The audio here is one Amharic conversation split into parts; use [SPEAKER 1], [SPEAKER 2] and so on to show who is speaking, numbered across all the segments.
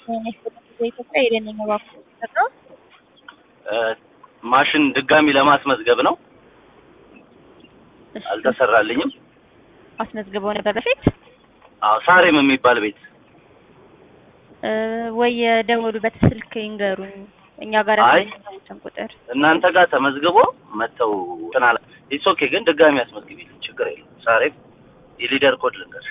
[SPEAKER 1] በኢትዮጵያ የደንኛ ባንክ ነው።
[SPEAKER 2] ማሽን ድጋሚ ለማስመዝገብ ነው።
[SPEAKER 1] እሺ
[SPEAKER 2] አልተሰራልኝም።
[SPEAKER 1] አስመዝግበው ነበር በፊት?
[SPEAKER 2] አዎ ሳሬም የሚባል ቤት
[SPEAKER 1] ወይ የደወሉበት ስልክ ይንገሩኝ። እኛ ጋር
[SPEAKER 2] አይ
[SPEAKER 1] ያስመዘገቡትን ቁጥር
[SPEAKER 2] እናንተ ጋር ተመዝግቦ መተው ተናላ ኢትስ ኦኬ። ግን ድጋሚ አስመዝግቢልኝ ችግር የለም። ሳሬም የሊደር ኮድ ልንገርሽ።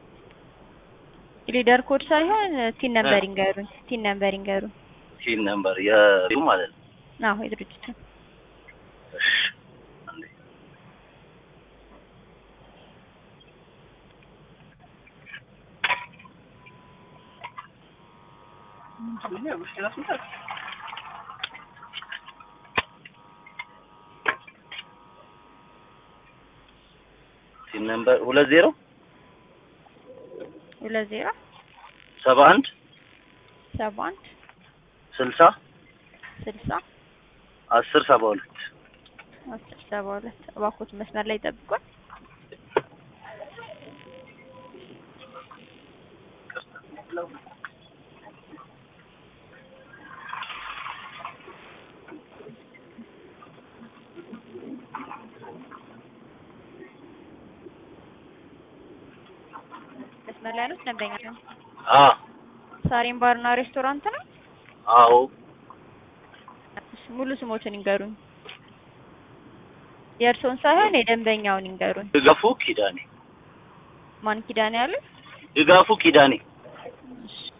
[SPEAKER 1] ሊደር ኮድ ሳይሆን ቲን ነምበር ይንገሩኝ። ቲን ነምበር ይንገሩኝ።
[SPEAKER 2] ቲን ነምበር የሪው ማለት ነው።
[SPEAKER 1] አዎ የድርጅቱ።
[SPEAKER 2] እሺ አንዴ ቲን ነምበር 20 71
[SPEAKER 1] 71
[SPEAKER 2] 60
[SPEAKER 1] 60
[SPEAKER 2] 10
[SPEAKER 1] 72 እባክዎት መስመር ላይ ጠብቁን። መስመር ላይ ነው ደንበኛ ነው። ሳሬም ባርና ሬስቶራንት ነው።
[SPEAKER 2] አዎ
[SPEAKER 1] ሙሉ ስሞትን ይንገሩኝ። የእርሶን ሳይሆን የደንበኛውን ይንገሩኝ።
[SPEAKER 2] ድጋፉ ኪዳኔ።
[SPEAKER 1] ማን ኪዳኔ ያለ?
[SPEAKER 2] ድጋፉ ኪዳኔ።